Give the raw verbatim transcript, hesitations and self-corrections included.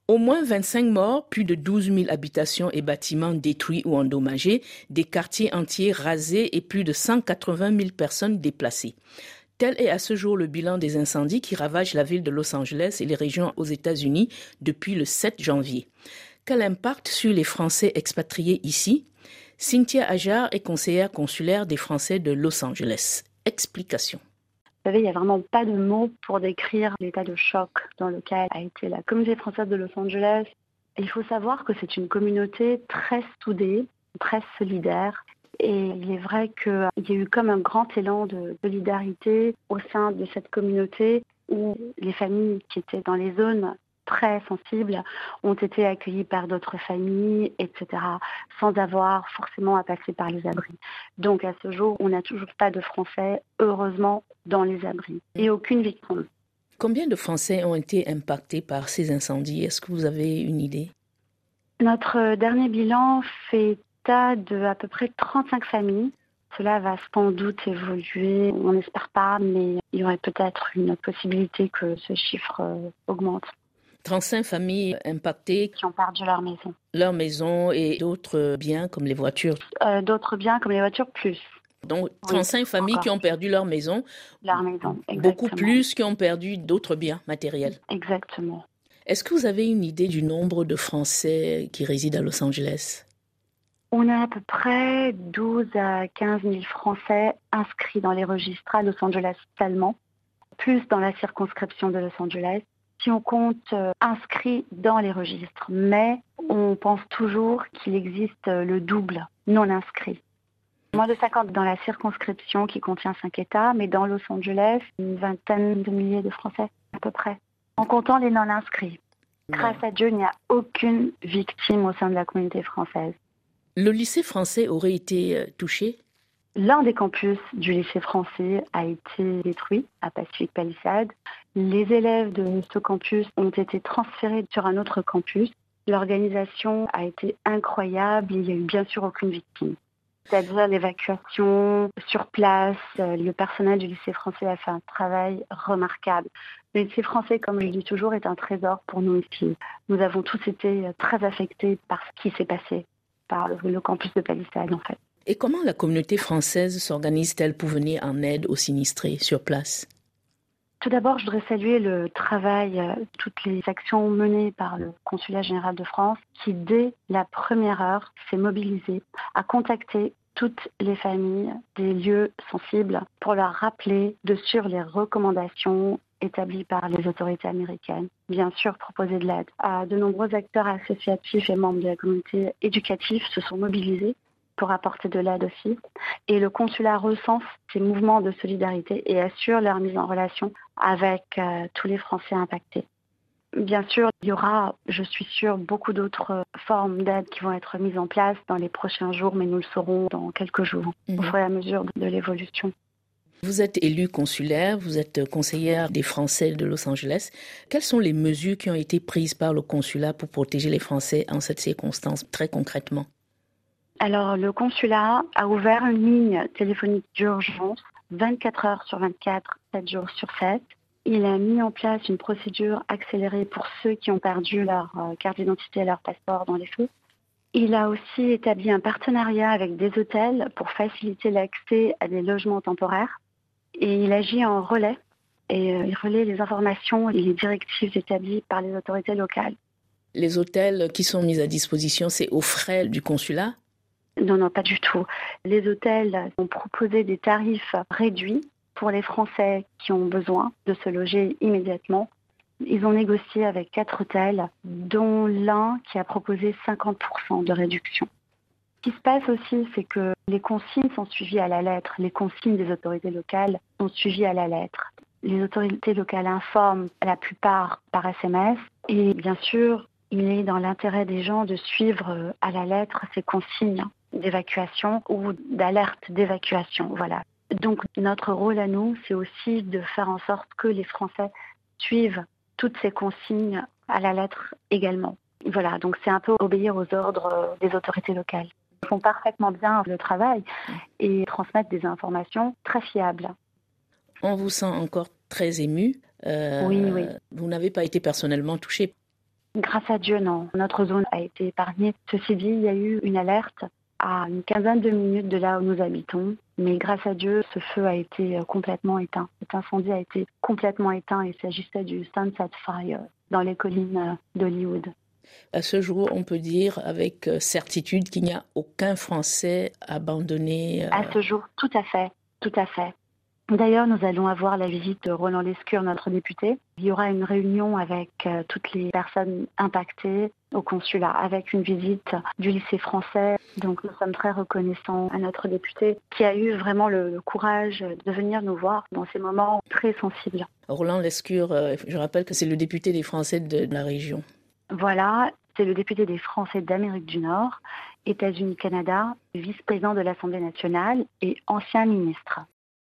Au moins vingt-cinq morts, plus de douze mille habitations et bâtiments détruits ou endommagés, des quartiers entiers rasés et plus de cent quatre-vingt mille personnes déplacées. Tel est à ce jour le bilan des incendies qui ravagent la ville de Los Angeles et les régions aux États-Unis depuis le sept janvier. Quel impact sur les Français expatriés ici? Cynthia Ajar est conseillère consulaire des Français de Los Angeles. Explication. Vous savez, il n'y a vraiment pas de mots pour décrire l'état de choc dans lequel a été la communauté française de Los Angeles. Il faut savoir que c'est une communauté très soudée, très solidaire. Et il est vrai qu'il y a eu comme un grand élan de solidarité au sein de cette communauté où les familles qui étaient dans les zones très sensibles ont été accueillis par d'autres familles, et cetera, sans avoir forcément à passer par les abris. Donc à ce jour, on n'a toujours pas de Français, heureusement, dans les abris et aucune victime. Combien de Français ont été impactés par ces incendies? Est-ce que vous avez une idée? Notre dernier bilan fait état de à peu près trente-cinq familles. Cela va sans doute évoluer, on n'espère pas, mais il y aurait peut-être une possibilité que ce chiffre augmente. trente-cinq familles impactées qui ont perdu leur maison. Leur maison et d'autres biens comme les voitures. Euh, d'autres biens comme les voitures, plus. Donc trente-cinq oui, familles encore. Qui ont perdu leur maison. Leur maison, exactement. Beaucoup plus qui ont perdu d'autres biens matériels. Exactement. Est-ce que vous avez une idée du nombre de Français qui résident à Los Angeles? On a à peu près douze à quinze mille Français inscrits dans les registres à Los Angeles seulement, plus dans la circonscription de Los Angeles. Si on compte euh, inscrits dans les registres, mais on pense toujours qu'il existe le double non inscrits. Moins de cinquante dans la circonscription qui contient cinq États, mais dans Los Angeles, une vingtaine de milliers de Français à peu près, en comptant les non inscrits. Grâce à Dieu, il n'y a aucune victime au sein de la communauté française. Le lycée français aurait été touché? L'un des campus du lycée français a été détruit à Pacific Palisades. Les élèves de ce campus ont été transférés sur un autre campus. L'organisation a été incroyable. Il n'y a eu bien sûr aucune victime. C'est-à-dire l'évacuation sur place. Le personnel du lycée français a fait un travail remarquable. Le lycée français, comme je le dis toujours, est un trésor pour nous ici. Nous avons tous été très affectés par ce qui s'est passé, par le campus de Palisades en fait. Et comment la communauté française s'organise-t-elle pour venir en aide aux sinistrés sur place? Tout d'abord, je voudrais saluer le travail, toutes les actions menées par le Consulat général de France qui, dès la première heure, s'est mobilisé à contacter toutes les familles des lieux sensibles pour leur rappeler de suivre les recommandations établies par les autorités américaines. Bien sûr, proposer de l'aide. De nombreux acteurs associatifs et membres de la communauté éducative se sont mobilisés pour apporter de l'aide aussi. Et le consulat recense ces mouvements de solidarité et assure leur mise en relation avec euh, tous les Français impactés. Bien sûr, il y aura, je suis sûre, beaucoup d'autres formes d'aide qui vont être mises en place dans les prochains jours, mais nous le saurons dans quelques jours, mmh. au fur et à mesure de l'évolution. Vous êtes élue consulaire, vous êtes conseillère des Français de Los Angeles. Quelles sont les mesures qui ont été prises par le consulat pour protéger les Français en cette circonstance, très concrètement? Alors, le consulat a ouvert une ligne téléphonique d'urgence vingt-quatre heures sur vingt-quatre, sept jours sur sept. Il a mis en place une procédure accélérée pour ceux qui ont perdu leur carte d'identité et leur passeport dans les feux. Il a aussi établi un partenariat avec des hôtels pour faciliter l'accès à des logements temporaires. Et il agit en relais et il relaie les informations et les directives établies par les autorités locales. Les hôtels qui sont mis à disposition, c'est aux frais du consulat ? Non, non, pas du tout. Les hôtels ont proposé des tarifs réduits pour les Français qui ont besoin de se loger immédiatement. Ils ont négocié avec quatre hôtels, dont l'un qui a proposé cinquante pour cent de réduction. Ce qui se passe aussi, c'est que les consignes sont suivies à la lettre. Les consignes des autorités locales sont suivies à la lettre. Les autorités locales informent la plupart par S M S et bien sûr, il est dans l'intérêt des gens de suivre à la lettre ces consignes d'évacuation ou d'alerte d'évacuation. Voilà. Donc notre rôle à nous, c'est aussi de faire en sorte que les Français suivent toutes ces consignes à la lettre également. Voilà, donc c'est un peu obéir aux ordres des autorités locales. Ils font parfaitement bien le travail et transmettent des informations très fiables. On vous sent encore très ému. Euh, oui, oui. Vous n'avez pas été personnellement touché. Grâce à Dieu, non. Notre zone a été épargnée. Ceci dit, il y a eu une alerte à une quinzaine de minutes de là où nous habitons. Mais grâce à Dieu, ce feu a été complètement éteint. Cet incendie a été complètement éteint. Il s'agissait du Sunset Fire dans les collines d'Hollywood. À ce jour, on peut dire avec certitude qu'il n'y a aucun Français abandonné. Euh... À ce jour, tout à fait, tout à fait. D'ailleurs, nous allons avoir la visite de Roland Lescure, notre député. Il y aura une réunion avec euh, toutes les personnes impactées au consulat, avec une visite du lycée français. Donc nous sommes très reconnaissants à notre député qui a eu vraiment le, le courage de venir nous voir dans ces moments très sensibles. Roland Lescure, euh, je rappelle que c'est le député des Français de la région. Voilà, c'est le député des Français d'Amérique du Nord, États-Unis, Canada, vice-président de l'Assemblée nationale et ancien ministre.